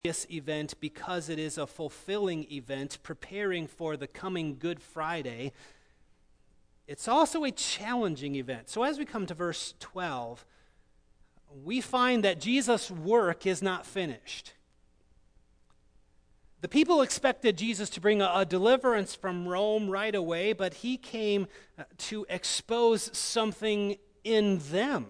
event because it is a fulfilling event preparing for the coming Good Friday, it's also a challenging event. So as we come to verse 12, we find that Jesus' work is not finished. The people expected Jesus to bring a deliverance from Rome right away, but he came to expose something in them.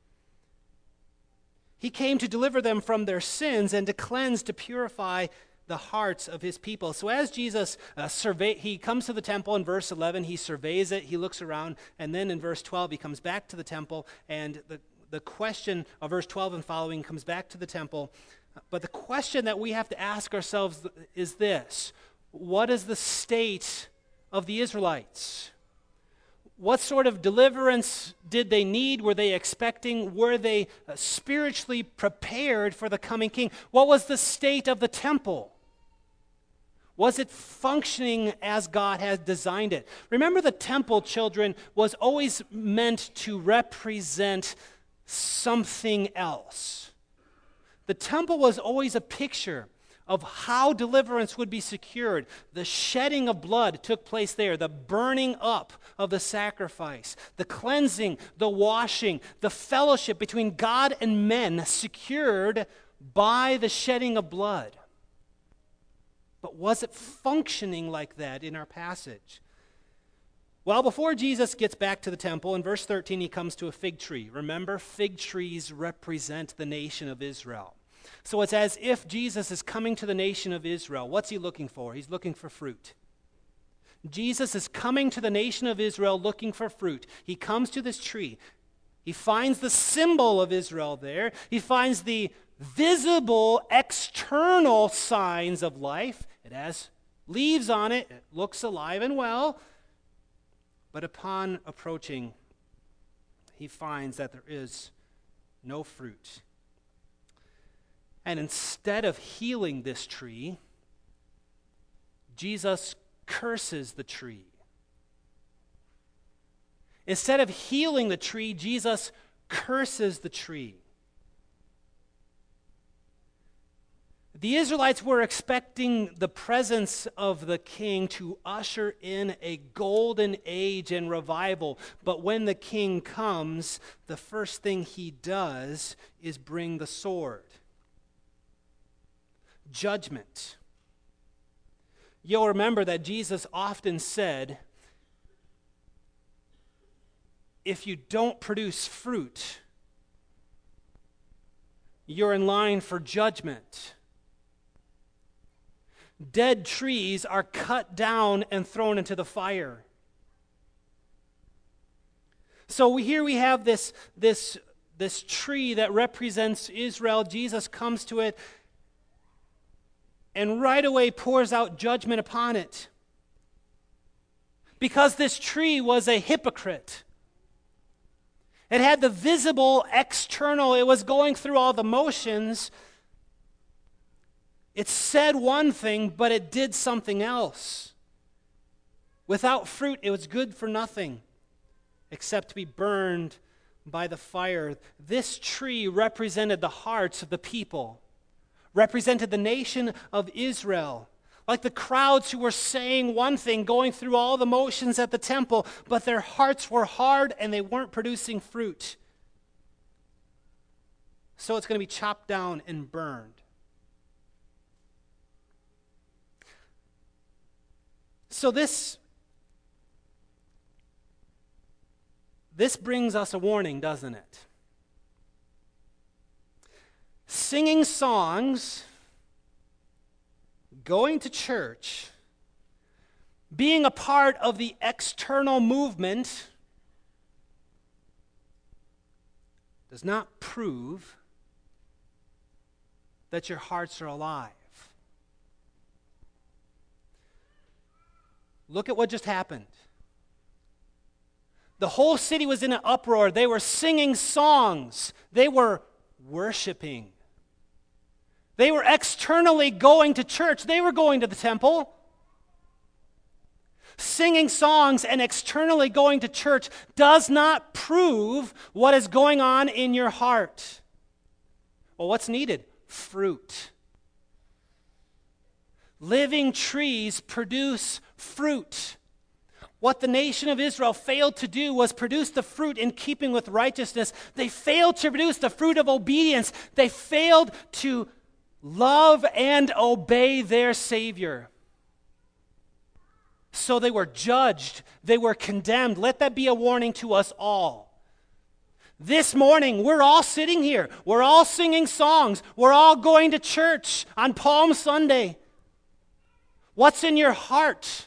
He came to deliver them from their sins and to cleanse, to purify the hearts of his people. So as Jesus he comes to the temple in verse 11, he surveys it, he looks around, and then in verse 12 he comes back to the temple, and the question of verse 12 and following comes back to the temple. But the question that we have to ask ourselves is this: what is the state of the Israelites? What sort of deliverance did they need? Were they expecting? Were they spiritually prepared for the coming king? What was the state of the temple? Was it functioning as God had designed it? Remember, the temple, children, was always meant to represent something else. The temple was always a picture of how deliverance would be secured. The shedding of blood took place there, the burning up of the sacrifice, the cleansing, the washing, the fellowship between God and men secured by the shedding of blood. But was it functioning like that in our passage? Well, before Jesus gets back to the temple, in verse 13 he comes to a fig tree. Remember, fig trees represent the nation of Israel. So it's as if Jesus is coming to the nation of Israel. What's he looking for? He's looking for fruit. Jesus is coming to the nation of Israel looking for fruit. He comes to this tree. He finds the symbol of Israel there. He finds the visible external signs of life. It has leaves on it. It looks alive and well. But upon approaching, he finds that there is no fruit. And instead of healing this tree, Jesus curses the tree. Instead of healing the tree, Jesus curses the tree. The Israelites were expecting the presence of the king to usher in a golden age and revival. But when the king comes, the first thing he does is bring the sword. Judgment. You'll remember that Jesus often said, if you don't produce fruit, you're in line for judgment. Dead trees are cut down and thrown into the fire. So here we have this tree that represents Israel. Jesus comes to it and right away pours out judgment upon it. Because this tree was a hypocrite. It had the visible external. It was going through all the motions. It said one thing, but it did something else. Without fruit, it was good for nothing except to be burned by the fire. This tree represented the hearts of the people, represented the nation of Israel. Like the crowds who were saying one thing, going through all the motions at the temple, but their hearts were hard and they weren't producing fruit. So it's going to be chopped down and burned. So this brings us a warning, doesn't it? Singing songs, going to church, being a part of the external movement does not prove that your hearts are alive. Look at what just happened. The whole city was in an uproar. They were singing songs. They were worshiping. They were externally going to church. They were going to the temple. Singing songs and externally going to church does not prove what is going on in your heart. Well, what's needed? Fruit. Living trees produce fruit. What the nation of Israel failed to do was produce the fruit in keeping with righteousness. They failed to produce the fruit of obedience. They failed to love and obey their Savior. So they were judged. They were condemned. Let that be a warning to us all. This morning, we're all sitting here. We're all singing songs. We're all going to church on Palm Sunday. What's in your heart?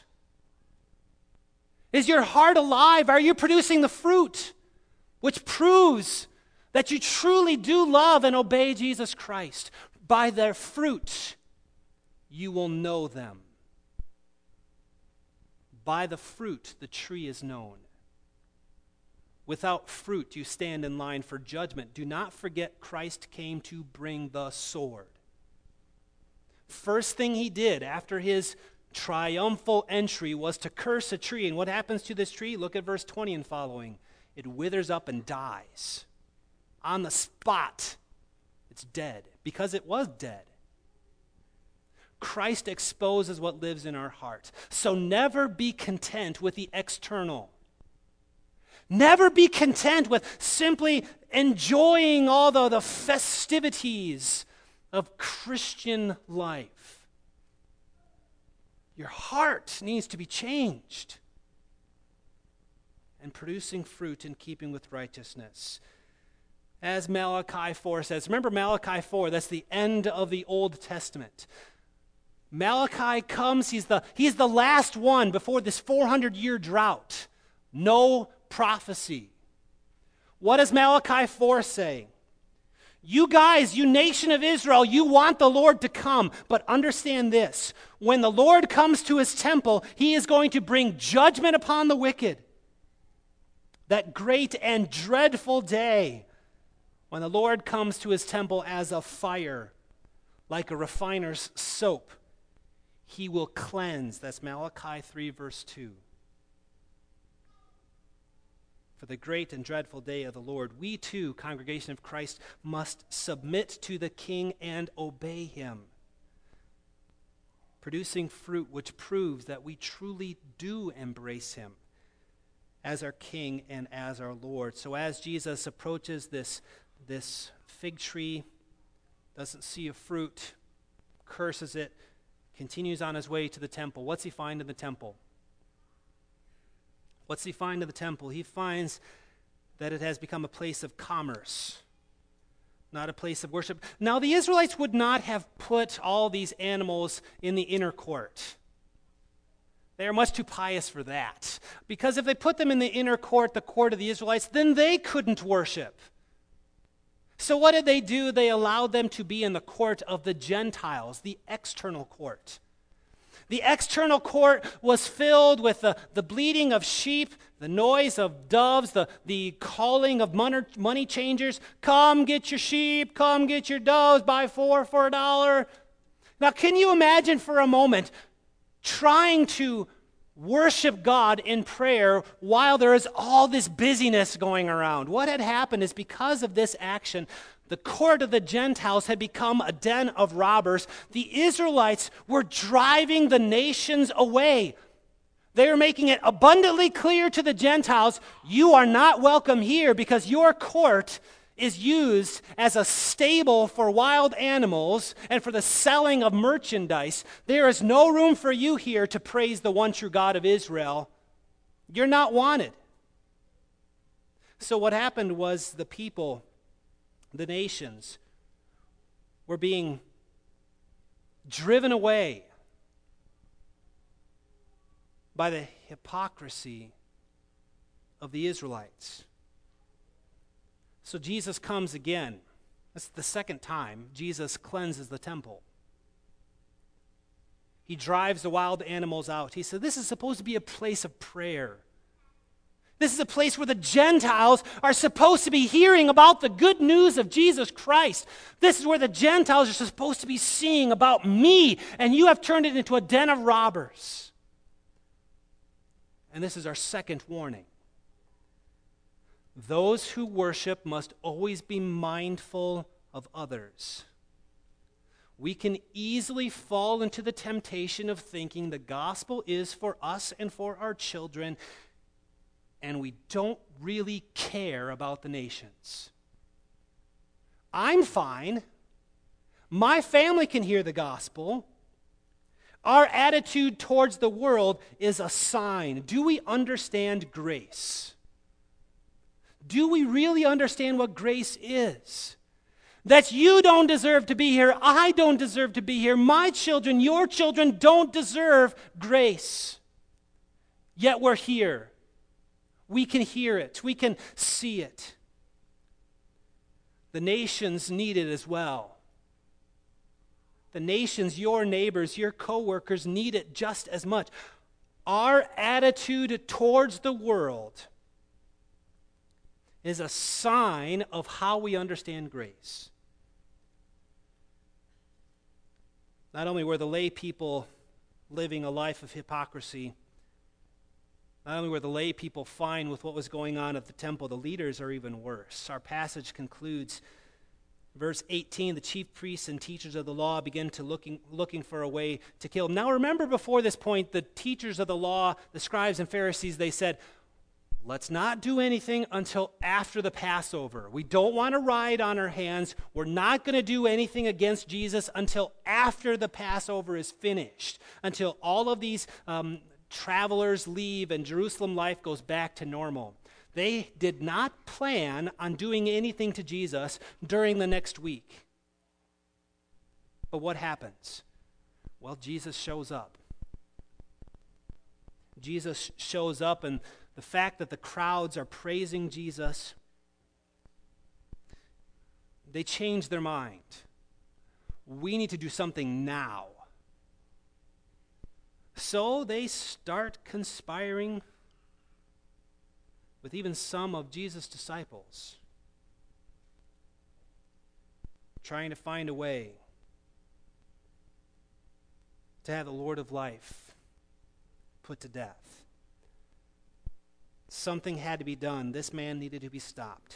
Is your heart alive? Are you producing the fruit which proves that you truly do love and obey Jesus Christ? By their fruit, you will know them. By the fruit, the tree is known. Without fruit, you stand in line for judgment. Do not forget Christ came to bring the sword. First thing he did after his triumphal entry was to curse a tree. And what happens to this tree? Look at verse 20 and following. It withers up and dies. On the spot, it's dead because it was dead. Christ exposes what lives in our heart. So never be content with the external. Never be content with simply enjoying all the festivities of Christian life. Your heart needs to be changed and producing fruit in keeping with righteousness. As Malachi 4 says, remember Malachi 4, that's the end of the Old Testament. Malachi comes, he's the last one before this 400-year drought. No prophecy. What does Malachi 4 say? You guys, you nation of Israel, you want the Lord to come, but understand this. When the Lord comes to his temple, he is going to bring judgment upon the wicked. That great and dreadful day when the Lord comes to his temple as a fire, like a refiner's soap, he will cleanse. That's Malachi 3, verse 2. For the great and dreadful day of the Lord, we too, congregation of Christ, must submit to the King and obey him, producing fruit which proves that we truly do embrace him as our King and as our Lord. So as Jesus approaches this fig tree, doesn't see a fruit, curses it, continues on his way to the temple. What's he find in the temple? What's he find in the temple? He finds that it has become a place of commerce, not a place of worship. Now, the Israelites would not have put all these animals in the inner court. They are much too pious for that. Because if they put them in the inner court, the court of the Israelites, then they couldn't worship. So what did they do? They allowed them to be in the court of the Gentiles, the external court. The external court was filled with the bleating of sheep, the noise of doves, the calling of money changers. Come get your sheep, come get your doves, buy 4 for $1. Now, can you imagine for a moment trying to worship God in prayer while there is all this busyness going around? What had happened is because of this action, the court of the Gentiles had become a den of robbers. The Israelites were driving the nations away. They were making it abundantly clear to the Gentiles, you are not welcome here because your court is used as a stable for wild animals and for the selling of merchandise. There is no room for you here to praise the one true God of Israel. You're not wanted. So what happened was the people, the nations, were being driven away by the hypocrisy of the Israelites. So Jesus comes again. That's the second time Jesus cleanses the temple. He drives the wild animals out. He said, this is supposed to be a place of prayer. This is a place where the Gentiles are supposed to be hearing about the good news of Jesus Christ. This is where the Gentiles are supposed to be seeing about me, and you have turned it into a den of robbers. And this is our second warning. Those who worship must always be mindful of others. we can easily fall into the temptation of thinking the gospel is for us and for our children, and we don't really care about the nations. I'm fine. My family can hear the gospel. Our attitude towards the world is a sign. Do we understand grace? Do we really understand what grace is? That you don't deserve to be here, I don't deserve to be here, my children, your children don't deserve grace. Yet we're here. We can hear it, we can see it. The nations need it as well. The nations, your neighbors, your co-workers need it just as much. Our attitude towards the world is a sign of how we understand grace. Not only were the lay people living a life of hypocrisy, not only were the lay people fine with what was going on at the temple, the leaders are even worse. Our passage concludes, verse 18, the chief priests and teachers of the law begin to looking for a way to kill him. Now remember, before this point, the teachers of the law, the scribes and Pharisees, they said, let's not do anything until after the Passover. We don't want to ride on our hands. We're not going to do anything against Jesus until after the Passover is finished, until all of these travelers leave and Jerusalem life goes back to normal. They did not plan on doing anything to Jesus during the next week. But what happens? Well, Jesus shows up. Jesus shows up, and the fact that the crowds are praising Jesus, they change their mind. We need to do something now. So they start conspiring with even some of Jesus' disciples, trying to find a way to have the Lord of life put to death. Something had to be done. This man needed to be stopped.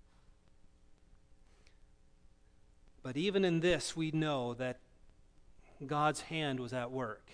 But even in this, we know that God's hand was at work.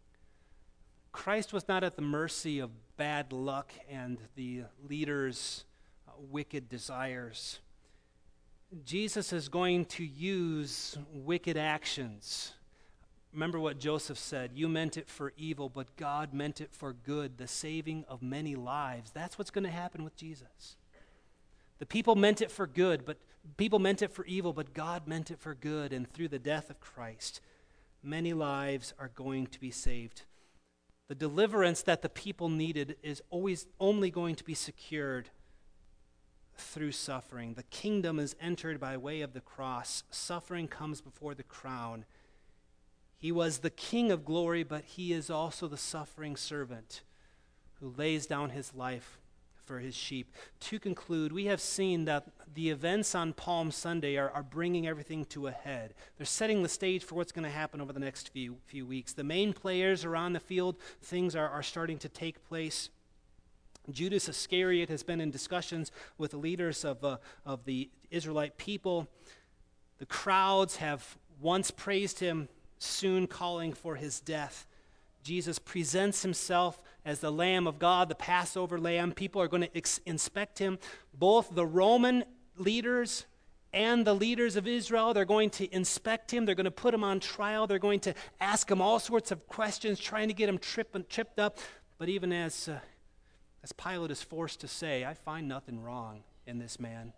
Christ was not at the mercy of bad luck and the leaders' wicked desires. Jesus is going to use wicked actions. Remember what Joseph said, you meant it for evil, but God meant it for good, the saving of many lives. That's what's going to happen with Jesus. The people meant it for good, but people meant it for evil, but God meant it for good, and through the death of Christ, many lives are going to be saved. The deliverance that the people needed is always only going to be secured through suffering. The kingdom is entered by way of the cross. Suffering comes before the crown. He was the King of glory, but he is also the suffering servant who lays down his life for his sheep. To conclude, we have seen that the events on Palm Sunday are bringing everything to a head. They're setting the stage for what's going to happen over the next few weeks. The main players are on the field. Things are starting to take place. Judas Iscariot has been in discussions with the leaders of the Israelite people. The crowds have once praised him, soon calling for his death. Jesus presents himself as the Lamb of God, the Passover Lamb. People are going to inspect him. Both the Roman leaders and the leaders of Israel, they're going to inspect him. They're going to put him on trial. They're going to ask him all sorts of questions, trying to get him tripped up. But even as Pilate is forced to say, I find nothing wrong in this man.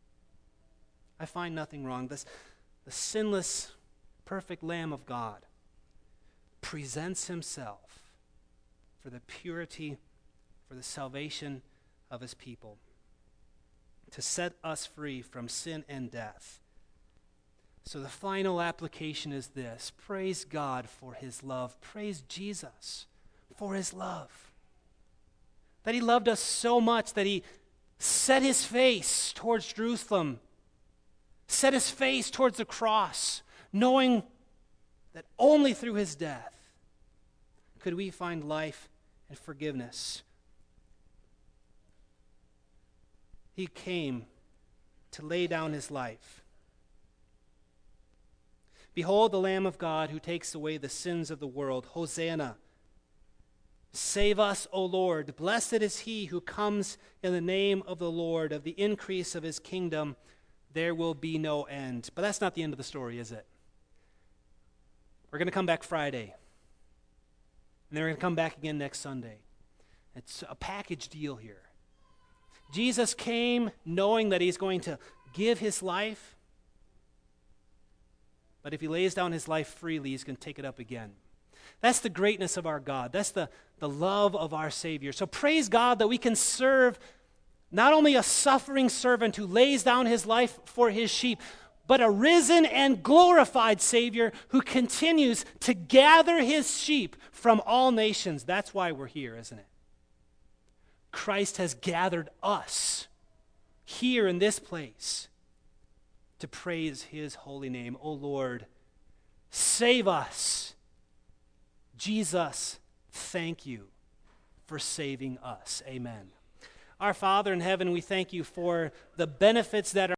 I find nothing wrong. The sinless, perfect Lamb of God presents himself for the purity, for the salvation of his people, to set us free from sin and death. So the final application is this: praise God for his love. Praise Jesus for his love. That he loved us so much that he set his face towards Jerusalem, set his face towards the cross, knowing that only through his death could we find life and forgiveness. He came to lay down his life Behold the Lamb of God who takes away the sins of the world. Hosanna. Save us, O Lord. Blessed is he who comes in the name of the Lord. Of the increase of his kingdom there will be no end. But that's not the end of the story, is it? We're going to come back Friday. And then we're going to come back again next Sunday. It's a package deal here. Jesus came knowing that he's going to give his life. But if he lays down his life freely, he's going to take it up again. That's the greatness of our God. That's the love of our Savior. So praise God that we can serve not only a suffering servant who lays down his life for his sheep, but a risen and glorified Savior who continues to gather his sheep from all nations. That's why we're here, isn't it? Christ has gathered us here in this place to praise his holy name. O Lord, save us. Jesus, thank you for saving us. Amen. Our Father in heaven, we thank you for the benefits that are